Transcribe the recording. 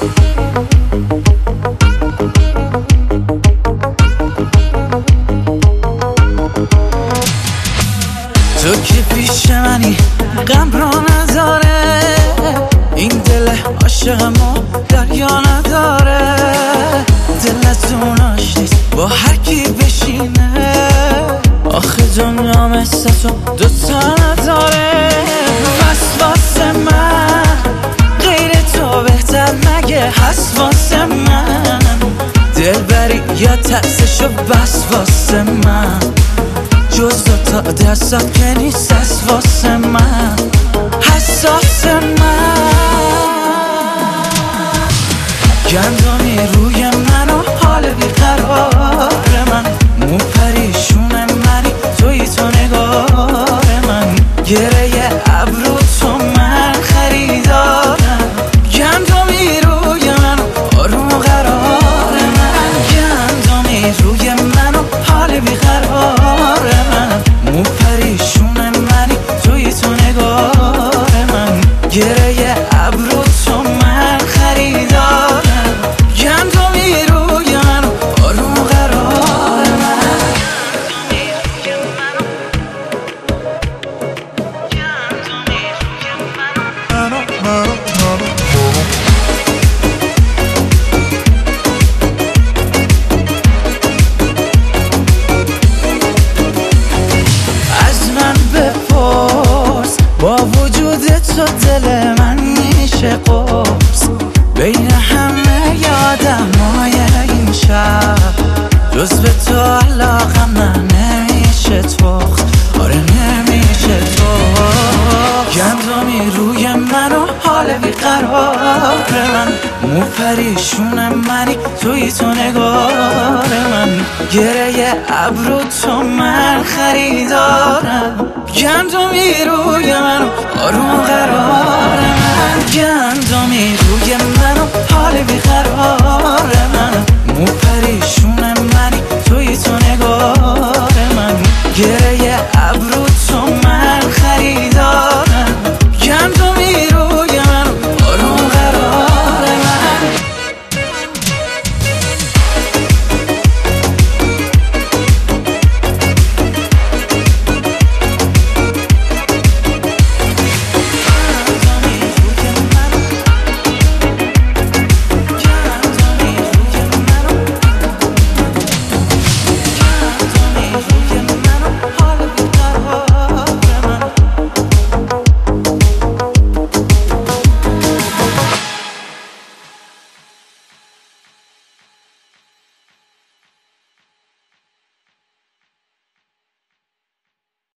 تو که پیش منی غم را نداره، این دل عاشقمو دریا نداره. دلتون آش نیست با هر کی بشینه، آخه دنیا مثل تو دوتا نداره. پس واسه من غیر تو بهتر مگه هست واسه من؟ دل بری یا تأسشو بس واسه من، جز دوتا دستات که نیست از واسه من حساس من. گندمی روی من و حال بیقرار من، مو پریشون منی توی تو نگار من. گره ابرو تو من خریدارم، گندمی روی من و آروم و قرار من. گندمی روی من و حال بیقرار من، مو پریشون منی توی تو نگار من. گره ابرو تو من خریدارم، گندمی روی من و آروم و قرار من. از من بپرس با وجود تو دل من میشه قرص، بین همه یادمای این شب جز به تو علاقم نمیشه تخت، آره نمیشه تخت. گندمی روی من و حال بیقرار من، مو پریشون منی توی تو نگار من. گره ابرو تو من خریدارم، گندمی روی من و آروم و قرار من. گندمی روی من و حال بیقرار من، مو پریشون من